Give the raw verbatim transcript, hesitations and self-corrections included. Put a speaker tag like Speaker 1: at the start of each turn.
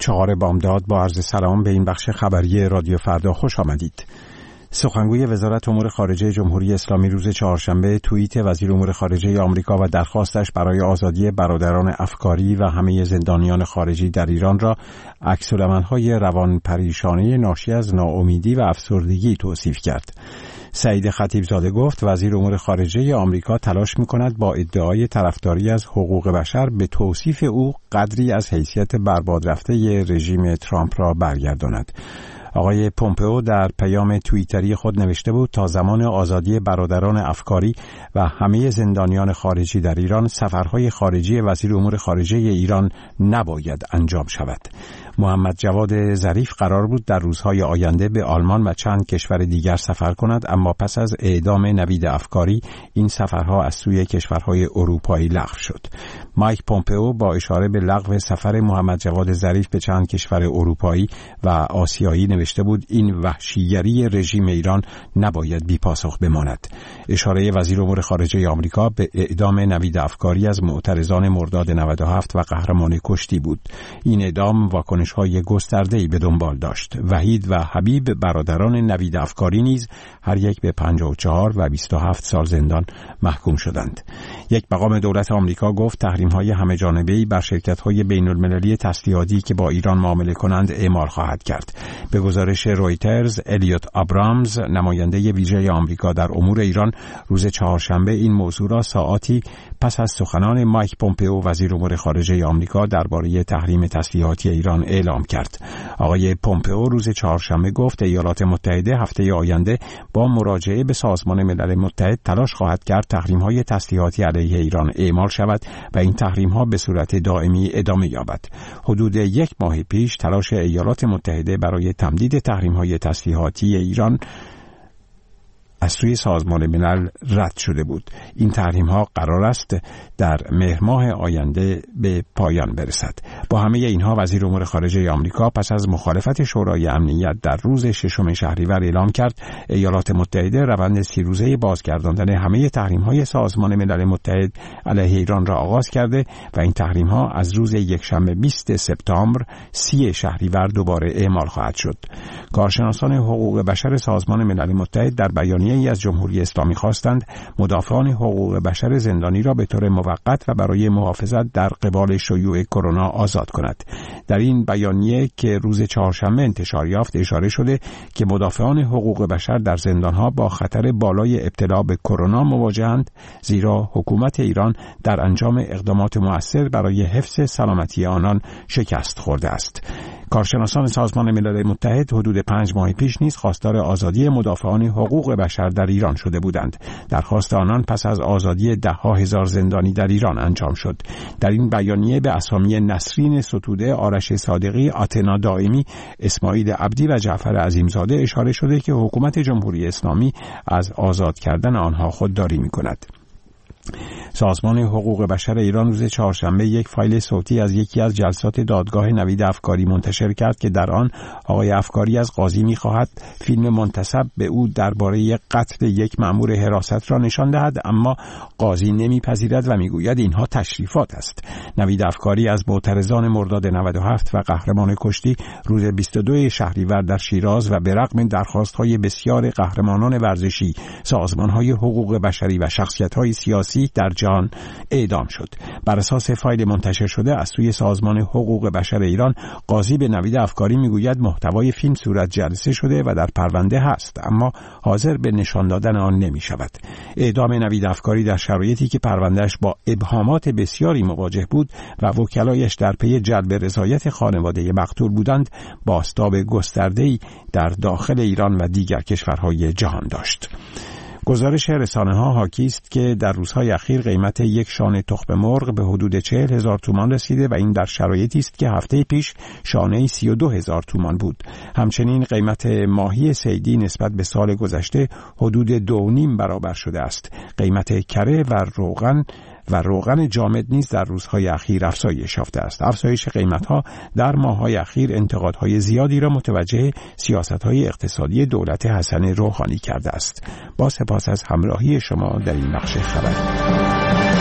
Speaker 1: چهار بامداد با عرض سلام به این بخش خبری رادیو فردا خوش آمدید. سخنگوی وزارت امور خارجه جمهوری اسلامی روز چهارشنبه توییت وزیر امور خارجه آمریکا و درخواستش برای آزادی برادران افکاری و همه زندانیان خارجی در ایران را عکس‌العمل‌های روان پریشانی ناشی از ناامیدی و افسردگی توصیف کرد. سعید خطیبزاده گفت وزیر امور خارجه آمریکا تلاش می‌کند با ادعای طرفداری از حقوق بشر به توصیف او قدری از حیثیت برباد رفته رژیم ترامپ را برگرداند. آقای پومپئو در پیام توییتری خود نوشته بود تا زمان آزادی برادران افکاری و همه زندانیان خارجی در ایران سفرهای خارجی وزیر امور خارجه ایران نباید انجام شود. محمد جواد ظریف قرار بود در روزهای آینده به آلمان و چند کشور دیگر سفر کند، اما پس از اعدام نوید افکاری این سفرها از سوی کشورهای اروپایی لغو شد. مایک پومپئو با اشاره به لغو سفر محمد جواد ظریف به چند کشور اروپایی و آسیایی نوشته بود این وحشیگری رژیم ایران نباید بی پاسخ بماند. اشاره وزیر امور خارجه آمریکا به اعدام نوید افکاری از معترضان مرداد نود و هفت و قهرمان کشتی بود. این اعدام واکنش‌های گسترده‌ای به دنبال داشت. وحید و حبیب برادران نوید افکاری نیز هر یک به پنجاه و چهار و بیست و هفت سال زندان محکوم شدند. یک مقام دولت آمریکا گفت تحریم‌های همه‌جانبه‌ای بر شرکت‌های بین‌المللی تسلیحاتی که با ایران معامله کنند اعمال خواهد کرد. به گزارش رویترز، الیوت آبرامز، نماینده ویژه آمریکا در امور ایران، روز چهارشنبه این موضوع را ساعاتی پس از سخنان مایک پومپئو وزیر امور خارجه آمریکا درباره تحریم تسلیحاتی ایران اعلام کرد. آقای پومپئو روز چهارشنبه گفت ایالات متحده هفته آینده با مراجعه به سازمان ملل متحد تلاش خواهد کرد تحریم‌های تسلیحاتی علیه ایران اعمال شود و این تحریم‌ها به صورت دائمی ادامه یابد. حدود یک ماه پیش تلاش ایالات متحده برای تمدید تحریم‌های تسلیحاتی ایران از سوی سازمان ملل رد شده بود. این تحریم‌ها قرار است در مهر ماه آینده به پایان برسد. با همه اینها وزیر امور خارجه آمریکا پس از مخالفت شورای امنیت در روز ششم شهریور اعلام کرد ایالات متحده روند سی روزه بازگرداندن همه تحریم‌های سازمان ملل متحد علیه ایران را آغاز کرده و این تحریم‌ها از روز یکشنبه بیست سپتامبر سی شهریور دوباره اعمال خواهد شد. کارشناسان حقوق بشر سازمان ملل متحد در بیانیه ای از جمهوری اسلامی خواستند مدافعان حقوق بشر زندانی را به طور موقت و برای محافظت در قبال شیوع کرونا آزاد کند. در این بیانیه که روز چهارشنبه انتشار یافت اشاره شده که مدافعان حقوق بشر در زندانها با خطر بالای ابتلا به کرونا مواجهند، زیرا حکومت ایران در انجام اقدامات مؤثر برای حفظ سلامتی آنان شکست خورده است. کارشناسان سازمان ملل متحد حدود پنج ماه پیش نیز خواستار آزادی مدافعان حقوق بشر در ایران شده بودند. درخواست آنان پس از آزادی ده ها هزار زندانی در ایران انجام شد. در این بیانیه به اسامی نسرین ستوده، آرش صادقی، آتنا دائمی، اسماعیل عبدی و جعفر عظیمزاده اشاره شده که حکومت جمهوری اسلامی از آزاد کردن آنها خودداری می‌کند. سازمان حقوق بشر ایران روز چهارشنبه یک فایل صوتی از یکی از جلسات دادگاه نوید افکاری منتشر کرد که در آن آقای افکاری از قاضی می‌خواهد فیلم منتسب به او درباره قتل یک مأمور حراست را نشان دهد، اما قاضی نمی‌پذیرد و می‌گوید اینها تشریفات است. نوید افکاری از معترضان مرداد نود و هفت و قهرمان کشتی روز بیست و دو شهریور در شیراز و به رغم درخواست‌های بسیار قهرمانان ورزشی، سازمان‌های حقوق بشری و شخصیت‌های سیاسی در جهان اعدام شد. بر اساس فایل منتشر شده از سوی سازمان حقوق بشر ایران، قاضی به نوید افکاری میگوید محتوای فیلم صورت جلسه شده و در پرونده هست، اما حاضر به نشان دادن آن نمی شود. اعدام نوید افکاری در شرایطی که پروندهش با ابهامات بسیاری مواجه بود و وکلایش در پی جلب رضایت خانواده مقتول بودند، بازتاب گسترده‌ای در داخل ایران و دیگر کشورهای جهان داشت. گزارش رسانه‌ها حاکی است که در روزهای اخیر قیمت یک شانه تخم مرغ به حدود چهل هزار تومان رسیده و این در شرایطی است که هفته پیش شانه سی و دو هزار تومان بود. همچنین قیمت ماهی صیدی نسبت به سال گذشته حدود دو و نیم برابر شده است. قیمت کره و روغن و روغن جامد نیز در روزهای اخیر افزایش یافته است. افزایش قیمت‌ها در ماه‌های اخیر انتقادهای زیادی را متوجه سیاست‌های اقتصادی دولت حسن روحانی کرده است. با سپاس از همراهی شما در این بخش خبر.